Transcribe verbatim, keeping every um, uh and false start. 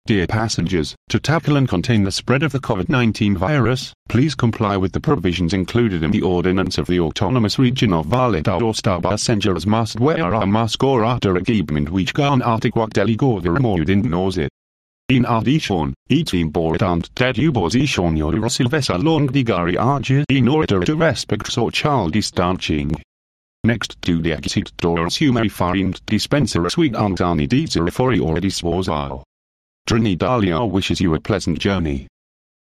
Dear passengers, to tackle and contain the spread of the COVID nineteen virus, please comply with the provisions included in the ordinance of the Autonomous Region of Valadao. Star passengers must wear a mask or other equipment which can articulate deligover nose. In addition, it is important that you position yourself as long digari arches in order to respect social distancing. Next to the exit doors you may find dispensers with sanitizer for your disposal. Trinidalia wishes you a pleasant journey.